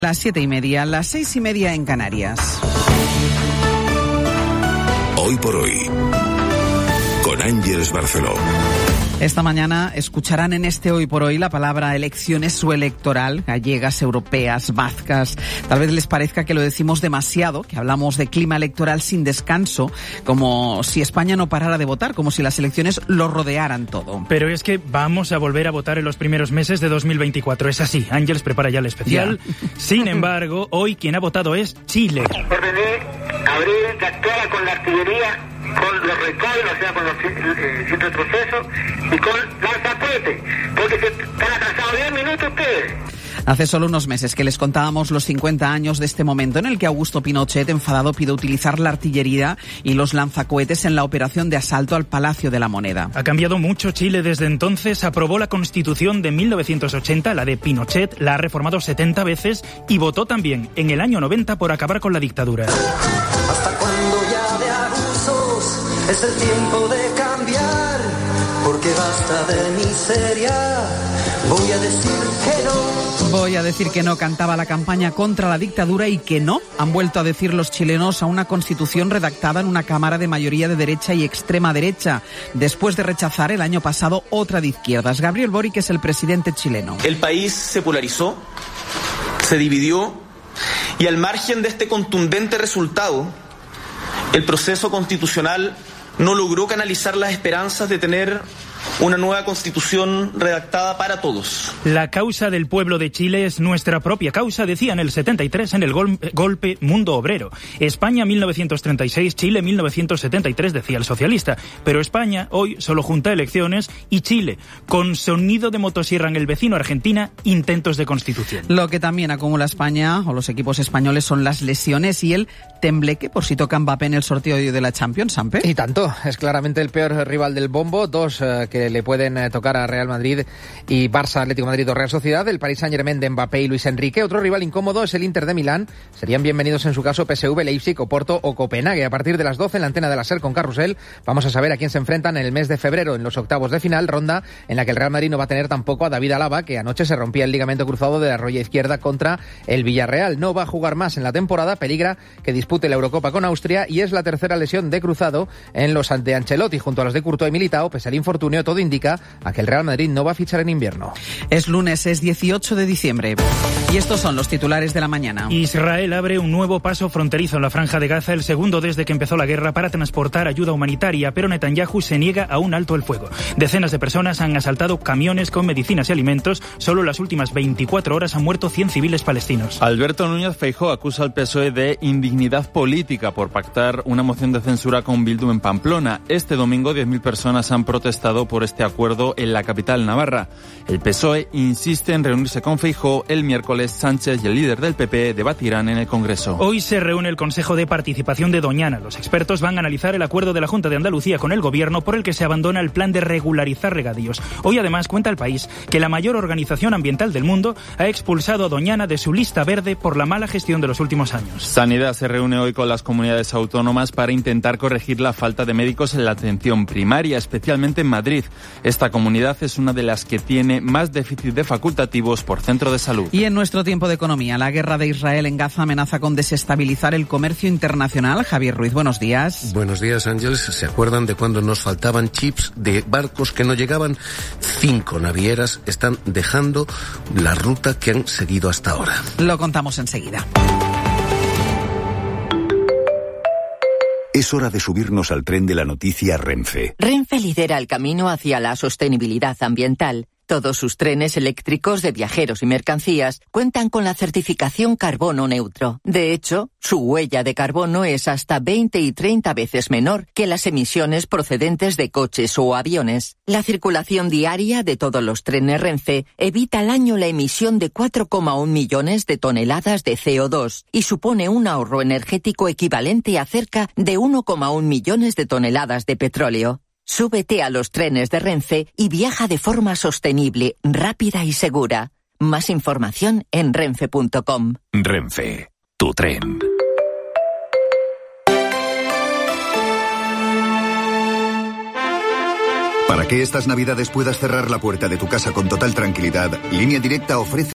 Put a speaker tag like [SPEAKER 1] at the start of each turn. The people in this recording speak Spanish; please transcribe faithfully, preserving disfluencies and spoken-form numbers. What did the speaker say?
[SPEAKER 1] Las siete y media, las seis y media en Canarias.
[SPEAKER 2] Hoy por hoy, con Ángeles Barceló.
[SPEAKER 1] Esta mañana escucharán en este Hoy por Hoy la palabra elecciones o electoral, gallegas, europeas, vascas. Tal vez les parezca que lo decimos demasiado, que hablamos de clima electoral sin descanso, como si España no parara de votar, como si las elecciones lo rodearan todo.
[SPEAKER 3] Pero es que vamos a volver a votar en los primeros meses de dos mil veinticuatro. Es así, Ángeles prepara ya el especial. Ya. Sin embargo, hoy quien ha votado es Chile.
[SPEAKER 4] Ordené abrir Tactora con la artillería, con los recoilos, o sea, con los eh, sin retroceso, y con lanzacohetes, porque se están atrasados diez minutos ustedes.
[SPEAKER 1] Hace solo unos meses que les contábamos los cincuenta años de este momento en el que Augusto Pinochet, enfadado, pide utilizar la artillería y los lanzacohetes en la operación de asalto al Palacio de la Moneda.
[SPEAKER 3] Ha cambiado mucho Chile desde entonces. Aprobó la Constitución de mil novecientos ochenta, la de Pinochet, la ha reformado setenta veces y votó también en el año noventa por acabar con la dictadura.
[SPEAKER 5] ¿Hasta cuándo ya de abusos? Es el tiempo de cambiar, porque basta de miseria. Voy a decir que no.
[SPEAKER 1] Voy a decir que no, cantaba la campaña contra la dictadura, y que no, han vuelto a decir los chilenos, a una constitución redactada en una cámara de mayoría de derecha y extrema derecha, después de rechazar el año pasado otra de izquierdas. Gabriel Boric es el presidente chileno.
[SPEAKER 6] El país se polarizó, se dividió, y al margen de este contundente resultado, el proceso constitucional no logró canalizar las esperanzas de tener una nueva constitución redactada para todos.
[SPEAKER 3] La causa del pueblo de Chile es nuestra propia causa, decía en el setenta y tres en el gol- golpe Mundo Obrero. España mil novecientos treinta y seis, Chile mil novecientos setenta y tres, decía el socialista. Pero España hoy solo junta elecciones y Chile, con sonido de motosierra en el vecino Argentina, intentos de constitución.
[SPEAKER 1] Lo que también acumula España o los equipos españoles son las lesiones y el tembleque por si toca Mbappé en el sorteo de la Champions, Sampe.
[SPEAKER 7] Y tanto, es claramente el peor rival del bombo, dos eh, que le pueden eh, tocar a Real Madrid y Barça, Atlético de Madrid o Real Sociedad, el Paris Saint-Germain de Mbappé y Luis Enrique. Otro rival incómodo es el Inter de Milán. Serían bienvenidos en su caso P S V, Leipzig, Oporto o Copenhague. A partir de las doce en la antena de la SER con Carrusel vamos a saber a quién se enfrentan en el mes de febrero en los octavos de final, ronda en la que el Real Madrid no va a tener tampoco a David Alaba, que anoche se rompía el ligamento cruzado de la rodilla izquierda contra el Villarreal. No va a jugar más en la temporada, peligra que dispute la Eurocopa con Austria, y es la tercera lesión de cruzado en los de Ancelotti junto a los de Courtois y Militao. Pese al infortunio, todo indica a que el Real Madrid no va a fichar en invierno.
[SPEAKER 1] Es lunes, es dieciocho de diciembre. Y estos son los titulares de la mañana.
[SPEAKER 3] Israel abre un nuevo paso fronterizo en la Franja de Gaza, el segundo desde que empezó la guerra, para transportar ayuda humanitaria, pero Netanyahu se niega a un alto el fuego. Decenas de personas han asaltado camiones con medicinas y alimentos. Solo en las últimas veinticuatro horas han muerto cien civiles palestinos.
[SPEAKER 8] Alberto Núñez Feijóo acusa al P S O E de indignidad política por pactar una moción de censura con Bildu en Pamplona. Este domingo diez mil personas han protestado por este acuerdo en la capital navarra. El P S O E insiste en reunirse con Feijóo. El miércoles Sánchez y el líder del P P debatirán en el Congreso.
[SPEAKER 3] Hoy se reúne el Consejo de Participación de Doñana. Los expertos van a analizar el acuerdo de la Junta de Andalucía con el Gobierno por el que se abandona el plan de regularizar regadíos. Hoy además cuenta El País que la mayor organización ambiental del mundo ha expulsado a Doñana de su lista verde por la mala gestión de los últimos años.
[SPEAKER 8] Sanidad se reúne hoy con las comunidades autónomas para intentar corregir la falta de médicos en la atención primaria, especialmente en Madrid. Esta comunidad es una de las que tiene más déficit de facultativos por centro de salud.
[SPEAKER 1] Y en nuestro tiempo de economía, la guerra de Israel en Gaza amenaza con desestabilizar el comercio internacional. Javier Ruiz, buenos días.
[SPEAKER 2] Buenos días, Ángeles. ¿Se acuerdan de cuando nos faltaban chips de barcos que no llegaban? Cinco navieras están dejando la ruta que han seguido hasta ahora.
[SPEAKER 1] Lo contamos enseguida.
[SPEAKER 9] Es hora de subirnos al tren de la noticia Renfe.
[SPEAKER 10] Renfe lidera el camino hacia la sostenibilidad ambiental. Todos sus trenes eléctricos de viajeros y mercancías cuentan con la certificación carbono neutro. De hecho, su huella de carbono es hasta veinte y treinta veces menor que las emisiones procedentes de coches o aviones. La circulación diaria de todos los trenes Renfe evita al año la emisión de cuatro coma uno millones de toneladas de C O dos y supone un ahorro energético equivalente a cerca de uno coma uno millones de toneladas de petróleo. Súbete a los trenes de Renfe y viaja de forma sostenible, rápida y segura. Más información en renfe punto com.
[SPEAKER 9] Renfe, tu tren.
[SPEAKER 11] Para que estas Navidades puedas cerrar la puerta de tu casa con total tranquilidad, Línea Directa ofrece